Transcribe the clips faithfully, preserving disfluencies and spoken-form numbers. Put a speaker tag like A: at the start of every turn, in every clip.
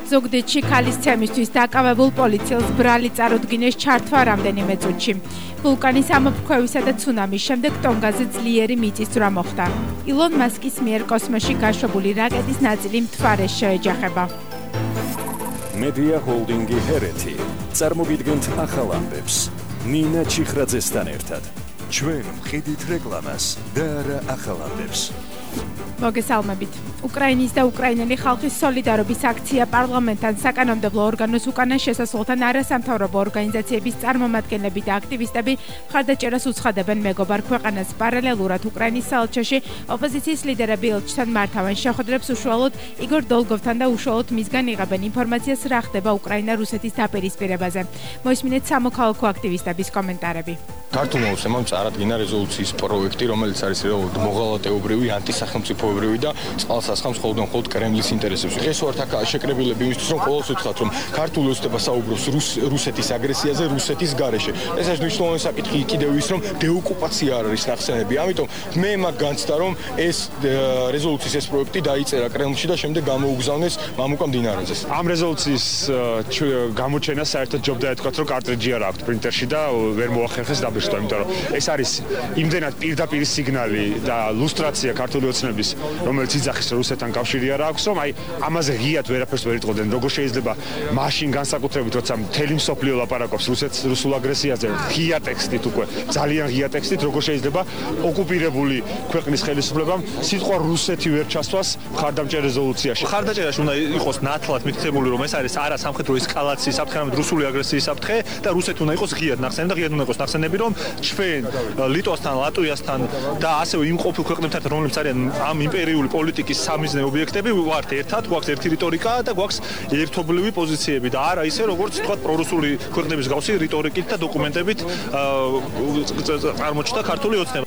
A: ზუგდიდში ქალის ცემისთვის დაკავებულ პოლიციელს ბრალი წარუდგინეს ჩართვა რამდენიმე წუთში. ვულკანის ამოფრქვევისა და ცუნამის შემდეგ ტონგაზე ძლიერი მიწისძვრა მოხდა. ილონ მასკის მიერ კოსმოსში გაშვებული რაკეტის ნაწილი მთვარეს შეეჯახება.
B: მედია ჰოლდინგი ჰერეთი წარმოგიდგენთ ახალ ამბებს. ნინა ჩიხრაძესთან ერთად. ჩვენ ვხედით რეკლამას და არა ახალ ამბებს.
A: მოგესალმებით. უკრაინის და უკრაინელი ხალხის სოლიდარობის აქცია პარლამენტთან, საკანონმდებლო ორგანოს უკანა შესასვლელთან არასამთავრობო ორგანიზაციების წარმომადგენლები და აქტივისტები მხარდაჭერას უცხადებენ მეგობარ ქვეყანას. პარალელურად უკრაინის საელჩოში ოპოზიციის ლიდერები ელჩთან მართავენ შეხვედრებს უშუალოდ იგორ დოლგოვთან და უშუალოდ მისგან იღებენ ინფორმაციას რა ხდება უკრაინა-რუსეთის დაპირისპირებაზე. მოისმინეთ სამოქალაქო აქტივისტების კომენტარები.
C: ქართულმა ოცნებამ წარადგინა რეზოლუციის პროექტი, რომელიც არის რეალურად მოღალატეობრივი, ანტისახელმწიფოებრივი და წყალსასხამს მხოლოდ და მხოლოდ კრემლის ინტერესებს. ეს ვართ აქ შეკრებილები იმისთვის, რომ ყოველთვის ვთქვათ, რომ ქართული ოცნება საუბრობს რუსეთის აგრესიაზე, რუსეთის გარეშე. ეს არის მნიშვნელოვანი საკითხი კიდევ ის, რომ დეოკუპაცია არ არის ნახსენები. ამიტომ მე მაგ განცდა, რომ ეს რეზოლუციის ეს პროექტი დაიწერა კრემლში და შემდეგ გამოუგზავნეს მამუკა მდინარაძეს.
D: ამ რეზოლუციის გამოჩენას საერთოდ ჯობდა ეთქვათ, რომ კარტრიჯი არ აქვს პრინტერში და ვერ მოახერხეს და იმიტომ რომ ეს არის იმდენად პირდაპირ სიგნალი და ლუსტრაცია ქართული ოცნების, რომელიც იძახის რუსეთთან კავშირი არ აქვს, რომ აი ამაზე ღიად ვერაფერს ვერ იტყოდნენ. როგორ შეიძლება მაშინ განსაკუთრებით, როცა მთელი მსოფლიო ლაპარაკობს რუსეთს რუსულ აგრესიაზე, ღია ტექსტით უკვე, ძალიან ღია ტექსტით, როგორ შეიძლება ოკუპირებული ქვეყნის ხელისუფლებამ სიტყვა რუსეთი ვერ ჩასვას მხარდამჭერ რეზოლუციაში.
E: მხარდაჭერაში უნდა იყოს ნათლად მითითებული, რომ ეს არის არა სამხედრო ესკალაციის საფრთხე, არამედ რუსული აგრესიის საფრთხე და რუსეთი უნდა იყოს ღიად ნახსენები და ღიად უნდა იყოს ნახსენები, რომ ჩვენ ლიტვასთან, ლატვიასთან და ასევე იმ ყოფილ ქვეყნებთან, რომლებიც არიან ამ იმპერიული პოლიტიკის სამიზნე ობიექტები, ვართ ერთად, გვაქვს ერთი რიტორიკა და გვაქვს ერთობლივი პოზიციები და არა ისე, როგორც თქვა პრორუსული ქვეყნების გავსი რიტორიკით და დოკუმენტებით წარმოჩნდა ქართული ოცნება.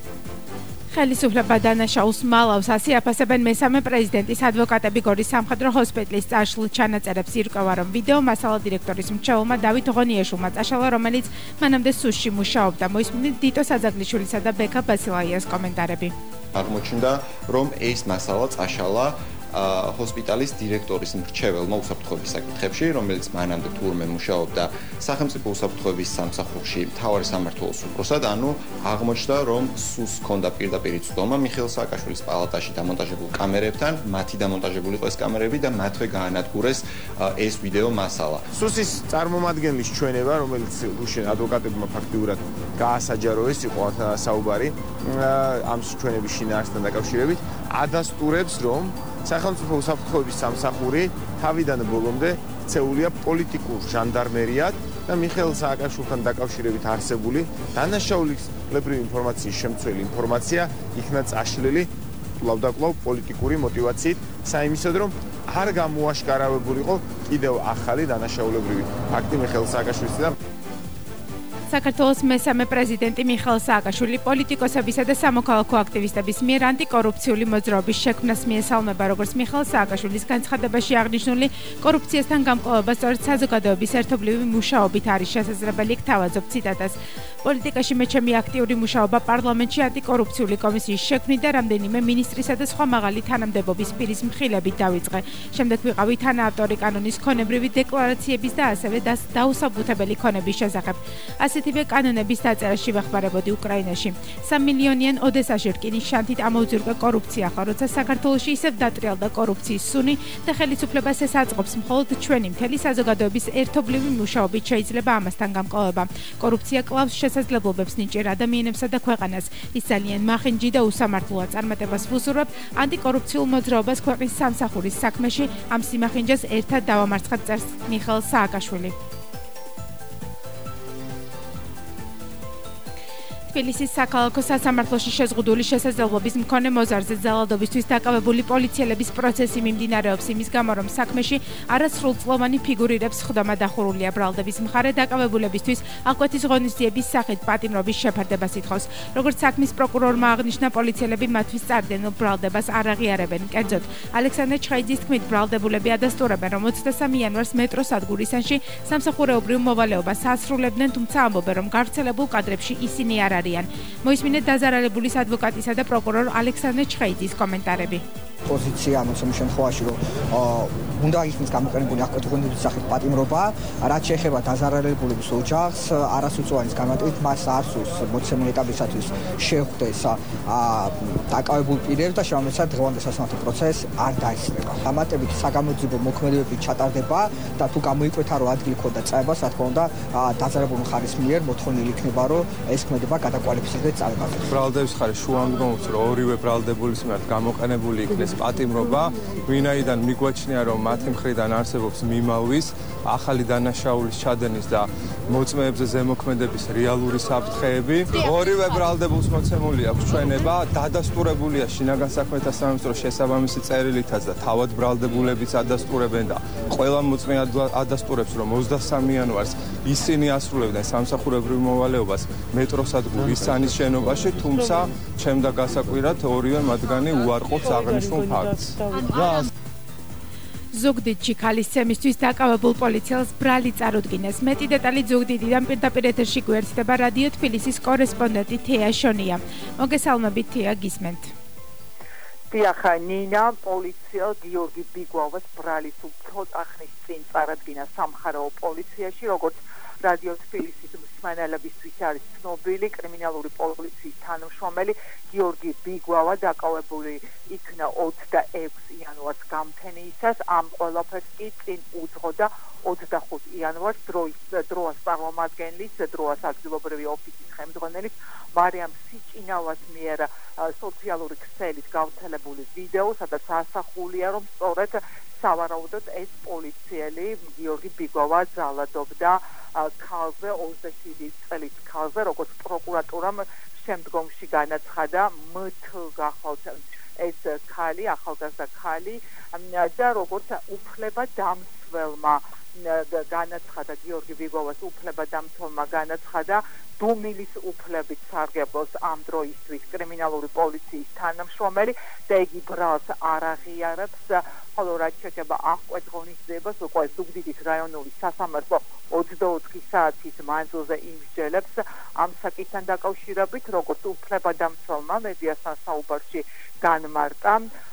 A: ხელისუფლება დანაშაულს მალავს ასე აფასებენ მესამე პრეზიდენტის ადვოკატები გორის სამხედრო ჰოსპიტალის წაშლ ჩანაწერებს. ირკვევა, რომ ვიდეო მასალა დირექტორის მრჩეველმა დავით ღონიაშვილმა წაშალა, რომელიც მანამდე სუსში მუშაობდა. მოისმინეთ დიტო საძაგლიშვილისა და ბექა ბასილაიას კომენტარები.
F: აღმოჩნდა, რომ ეს მასალა წაშალა ჰოსპიტალის დირექტორის მრჩეველმა უსაფრთხოების საკითხებში, რომელიც მანამდე თურმე მუშაობდა სახელმწიფო უსაფრთხოების სამსახურში მთავარი სამმართველოს უფროსად, ანუ აღმოჩნდა, რომ სუს ჰქონდა პირდაპირ ცდომა მიხეილ სააკაშვილის პალატაში დამონტაჟებულ კამერებთან, მათი დამონტაჟებული იყო ეს კამერები და მათვე გაანადგურეს ეს ვიდეო მასალა.
G: სუსის წარმომადგენლის ჩვენება, რომელიც უშენ ადვოკატებმა ფაქტიურად გაასაჯაროეს, იყო საუბარი ამ ჩვენების შინაარსთან დაკავშირებით, ადასტურებს, რომ სახელმწიფო უსაფრთხოების სამსახური თავიდან ბოლომდე ქცეულია პოლიტიკურ ჟანდარმერიად და მიხეილ სააკაშვილთან დაკავშირებით არსებული დანაშაულებრივი ინფორმაციის შემცველი ინფორმაცია იქნა წაშლილი კვლავ-და-კვლავ პოლიტიკური მოტივაციით, საიმისოდ, რომ არ გამოაშკარავებულიყო კიდევ ახალი დანაშაულებრივი ფაქტი მიხეილ სააკაშვილისგან.
A: საქართველოს მესამე პრეზიდენტი მიხეილ სააკაშვილი პოლიტიკოსებისა და სამოქალაქო აქტივისტების მიერ ანტიკორუფციული მოძრაობის შექმნას მიესალმება, როგორც მიხეილ სააკაშვილის განცხადებაში აღნიშნული კორუფციასთან გამკლავება სწორედ საზოგადოების ერთობლივი მუშაობით არის შესაძლებელი. თავაზობ ციტატას. პოლიტიკაში მეჩემი აქტიური მუშაობა პარლამენტში ანტიკორუფციული კომისიის შექმნით და რამდენიმე მინისტრისა და სხვა მაღალი თანამდებობის პირის მხილებით დავიწყე. შემდეგ ვიყავი თანაავტორი კანონის ქონებრივი დეკლარაციების და ასევე დაუსაბუთებელი ქონების შესახებ. ასეთივე კანონების დაწერაში ვეხმარებოდი უკრაინაში. სამ მილიონიან ოდესაში რკინის შანთით ამოვძურყე კორუფცია, ხო, როცა საქართველოში ისევ დატრიალდა კორუფციის სუნი და ხელისუფლებას ეს აწყობს, მხოლოდ ჩვენი მთელი საზოგადოების ერთობლივი მუშაობით შეიძლება ამასთან გამკლავება. კორუფცია კლავს შესაძლებლობებს ნიჭიერ ადამიანებსა და ქვეყანას. ის ძალიან მახინჯი და უსამართლოა. წარმატებას ვუსურვებ ანტიკორუფციულ მოძრაობას ქვეყნის სამსახურის საქმეში. ამ სიმახინჯეს ერთად დავამარცხებთ, წერს მიხეილ სააკაშვილი. თბილისის საქალაქო სასამართლოში შეზღუდული შესაძლებლობის მქონე მოზარზე ძალადობისთვის დაკავებული პოლიციელების პროცესი მიმდინარეობს იმის გამო, რომ საქმეში არასრულწლოვანი ფიგურირებს ხდომა დახურულია. ბრალდების მხარე დაკავებულებისთვის აღკვეთის ღონისძიების სახით პატიმრობის შეფარდებას ითხოვს. როგორც საქმის პროკურორმა აღნიშნა, პოლიციელები მათთვის წარდგენილ ბრალდებას არ აღიარებენ. კერძოდ, ალექსანდრე ჩხაიძის თქმით, ბრალდებულები ადასტურებენ, რომ ოცდასამი იანვარს მეტროს სადგურისანში სამსახურეობრივ მოვალეობას ასრულებდნენ, თუმცა ამბობენ, რომ გავრცელებულ კადრებში ისინი არ არიან. მოისმინეთ დაზარალებულის ადვოკატისა და პროკურორ ალექსანდრე ჩხაიძის კომენტარები.
H: პოზიცია მოსულ შემთხვევაში რომ უნდა იქნეს გამოყენებული აღკვეთილების სახით პატიმრობა, რაც შეეხება დაზარალებულების ოჯახს, არასრულწლოვანის განმარტებით მას არ სურს მოცემული ეტაპისათვის შეხვდეს დაკავებულ პირებს და შემამეცად დღევანდელ სასამართლო პროცესს არ დაისწრება. დამატებით საგამოძიებო მოქმედებები ჩატარდება და თუ გამოიკვეთა რომ ადგილი ქონდა წაებას, რა თქმა უნდა, დაზარალებული მხარის მიერ მოთხოვნილი იქნება რომ ეს ქმედება გადაკვალიფიცირდეს წავებაზე.
I: ბრალდების მხარის შუამდგომობს რომ ორივე ბრალდებულის მიმართ გამოყენებული იქნეს პატიმრობა, ვინაიდან მიგვაჩნია რომ მათი მხრიდან არსებობს მიმალვის, ახალი დანაშაულის ჩადენის და მოწმეებზე ზემოქმედების რეალური საფრთხეები. ორივე ბრალდებულს მოცემული აქვს ჩვენება, დადასტურებულია შინაგან საქმეთა სამინისტროს შესაბამისი წერილითაც და თავად ბრალდებულებიც ადასტურებენ და ყველა მოწმე ადასტურებს, რომ ოცდასამი იანვარს ისინი ასრულებდნენ სამსახურებრივ მოვალეობას მეტროსადგურ ისანის შენობაში, თუმცა ჩემდა გასაკვირად ორივე მათგანი უარყოფს აღნიშნულ ფაქტს.
A: ზუგდიდში ქალის ცემისთვის დაკავებულ პოლიციელს ბრალი წარუდგინეს. მეტი დეტალი ზუგდიდიდან პირდაპირ ეთერში გვერდდება რადიო თბილისის კორესპონდენტი თეა შონია. მოგესალმებით თეა, გისმენთ.
J: დიახ, ნინა, პოლიციელ გიორგი ბიგვავას ბრალის ცოტა ხნის წინ წარადგინა სამხარეო პოლიციაში, როგორც რადიო თბილისის მსმენელებისთვის არის ცნობილი, კრიმინალური პოლიციის თანამშრომელი გიორგი ბიგვავა დაკავებული იქნა ოცდაექვსი იანვარს გამთენიისას, ამ ყველაფერს კი წინ უძღოდა ოცდახუთი იანვარს დროას წარმომადგენლის, დროას ადგილობრივი ოფისის ხელმძღვანელის მარიამ სიჭინავას მიერ სოციალური ქსელით გავრცელებული ვიდეო, სადაც ასახულია, რომ სწორედ სავარაუდოდ ეს პოლიციელი გიორგი ბიგვავა ძალადობდა ქალზე, ოცდაშვიდი წლის ქალზე, როგორც პროკურატურამ შემდგომში განაცხადა, მთ გახლავთ ეს ქალი, ახალგაზრდა ქალი და როგორც უფლება დამცველმა განაცხადა გიორგი ბიგვავას უფლება დამცველმა განაცხადა დუმილის უფლებით სარგებლობს ამ დროისთვის კრიმინალური პოლიციის თანამშრომელი და იგი ბრალს არ აღიარებს, ხოლო რაც შეეხება აღკვეთ ღონისძიებას, უკვე ზუგდიდის რაიონული სასამართლო ოცდაოთხი საათის მანძილზე იმსჯელებს ამ საკითხთან დაკავშირებით, როგორც უფლება დამცველმა მედიასთან საუბარში განმარტა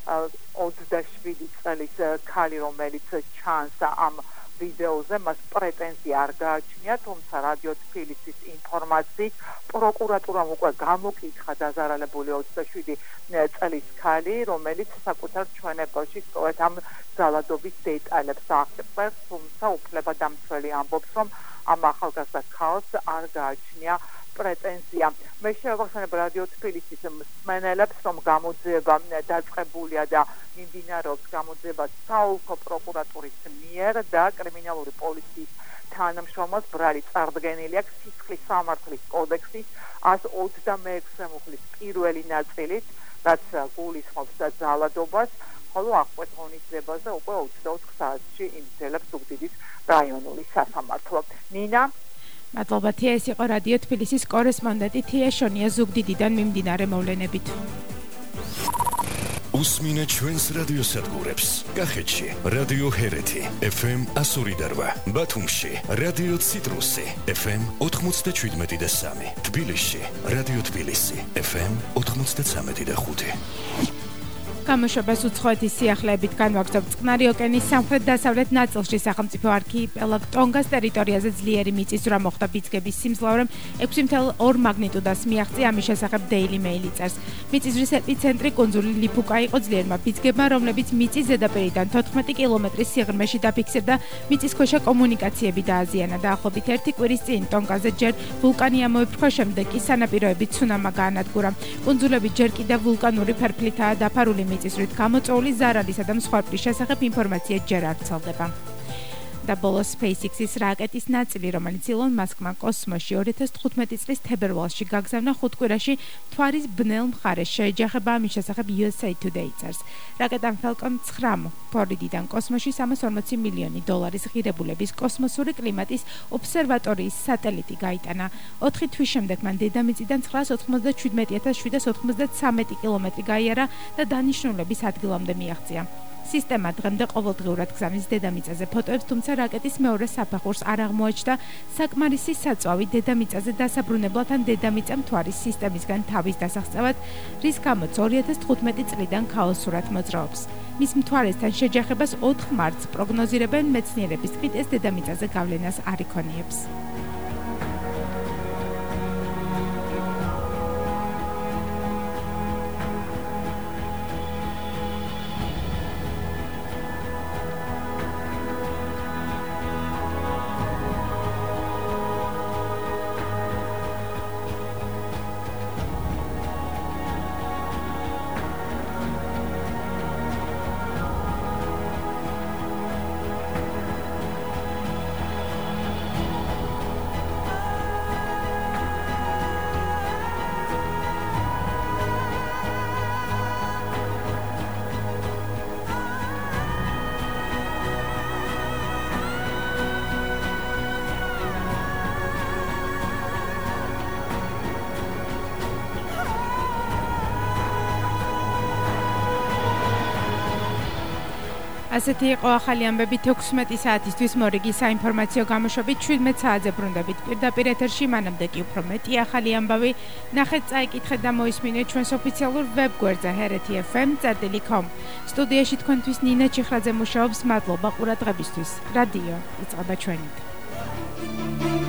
J: ოცდაშვიდი წლის ქალი, რომელიც ჩანს ამ ვიდეოზე, მას პრეტენზია არ გააჩნია, თუმცა რადიო თბილისის ინფორმაციით პროკურატურამ უკვე გამოკითხა დაზარალებული ოცდაშვიდი წლის ქალი, რომელიც საკუთარ ჩვენებაში სწორედ ამ ძალადობის დეტალებს აღწერს, თუმცა უფლება დამცველი ამბობს, რომ ამ ახალგაზრდა ქალს არ გააჩნია პრეტენზია. მე შევახსენებ რადიო თბილისის მსმენელებს, რომ გამოძიება დაწყებულია და მიმდინარეობს გამოძიება საოლქო პროკურატურის მიერ და კრიმინალური პოლიციის თანამშრომელს ბრალი წარდგენილი აქვს სისხლის სამართლის კოდექსის ას ოცდამეექვსე მუხლის პირველი ნაწილით, რაც გულისხმობს ძალადობას, ხოლო აღკვეთ ღონისძიებაზე უკვე ოცდაოთხ საათში იმსჯელებს ზუგდიდის რაიონული სასამართლო. ნინა,
A: მადლობა თეა, ეს იყო რადიო თბილისის კორესპონდენტი თეა შონია ზუგდიდიდან მიმდინარე მოვლენებით.
B: უსმინე ჩვენს რადიოსადგურებს. კახეთში რადიო ჰერეთი ეფ ემ ასორი და რვა, ბათუმში რადიო ციტრუსი ეფ ემ ოთხმოცდაჩვიდმეტი და სამი, თბილისში რადიო თბილისი ეფ ემ ოთხმოცდაცამეტი და ხუთი.
A: გამოშვებას უცხოეთის სიახლეებით განვაგრძობ წყნარი ოკეანის სამხრეთ-დასავლეთ ნაწილში სახელმწიფო არქიპელაგ ტონგას ტერიტორიაზე ძლიერი მიწისძვრა მოხდა. ბიძგების სიმძლავრემ ექვსი ფاصლე ორი მაგნიტუდას მიაღწია, ამის შესახებ Daily Mail წერს. მიწისძვრის ეპიცენტრი კუნძული ლიფუკა იყო. ძლიერმა ბიძგებმა, რომლებიც მიწის ზედაპირიდან თოთხმეტი კილომეტრის სიღრმეში დაფიქსირდა, მიწისქვეშა კომუნიკაციები დააზიანა. დაახლოებით ერთი კვირის წინ ტონგაზე ჯერ ვულკანი ამოიფრქვა, შემდეგ კი სანაპიროებით ცუნამა გაანადგურა. კუნძულები ჯერ კიდევ ვულკანური ფერფლითაა დაფარული. მიწისძვრით გამოწვეული ზარალისა და მსხვერპლის შესახებ ინფორმაცია ჯერ არ ვრცელდება. და ბოლოს SpaceX-ის რაკეტის ნაწილი, რომელიც ილონ მასკმა კოსმოსში ორი ათას თხუთმეტი წლის თებერვალში გაგზავნა, ხუთ კვირაში მთვარის ბნელ მხარეს შეეჯახება, ამის შესახებ U S A Today წერს. რაკეტამ Falcon ცხრა ფლორიდიდან კოსმოსში სამას ორმოცი მილიონი დოლარის ღირებულების კოსმოსური კლიმატის ობსერვატორიის სატელიტი გაიტანა. ოთხი თვის შემდეგ მან დედამიწიდან ცხრაას ოთხმოცდაშვიდმეტი ათას შვიდას ოთხმოცდათვრამეტი კილომეტრი გაიარა და დანიშნულების ადგილამდე მიაღწია. სისტემა დღემდე ყოველდღიურად გზავნის დედამიწაზე ფოტოებს, თუმცა რაკეტის მეორე საფეხურს არ აღმოაჩნდა საკმარისი საწვავი დედამიწაზე დასაბრუნებლად ან დედამიწა მთვარის სისტემისგან თავის დასაღწევად, რის გამოც ორი ათას თხუთმეტი წლიდან ქაოსურად მოძრაობს. მის მთვარესთან შეჯახებას ოთხ მარტს პროგნოზირებენ მეცნიერების თქმით, ეს დედამიწაზე გავლენას არ იქონიებს. ასეთი იყო ახალი ამბები თექვსმეტი საათისთვის მორიგი საინფორმაციო გამოშვებით შვიდმეტ საათზე ბრუნდებით პირდაპირ ეთერში მანამდე კი უფრო მეტი ახალი ამბავი ნახეთ, წაიკითხეთ და მოისმინეთ ჩვენს ოფიციალურ ვებგვერდზე ჰერეთი еф ემ წერტილი კომ. სტუდიაში თქვენთვის ნინა ჩიხრაძე მუშაობს. მადლობა ყურადღებისთვის. რადიო იწყება ჩვენით.